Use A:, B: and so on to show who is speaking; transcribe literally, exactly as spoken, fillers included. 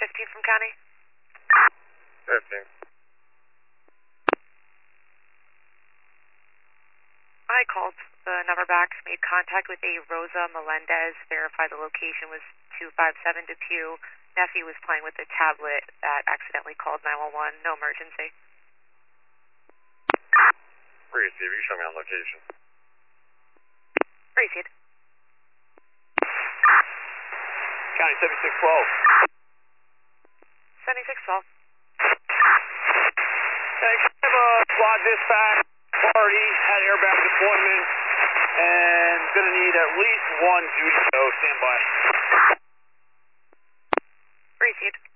A: fifteen from county.
B: fifteen.
A: I called the number back, made contact with a Rosa Melendez, verified the location was two five seven Depew. Nephew was playing with the tablet that accidentally called nine one one. No emergency.
B: Receive, you show me on location.
A: Received.
B: County seventy-six twelve.
A: seventy-six twelve.
B: Thanks. I have a squad dispatch party at airbag deployment and gonna need at least one duty, so stand by.
A: Received.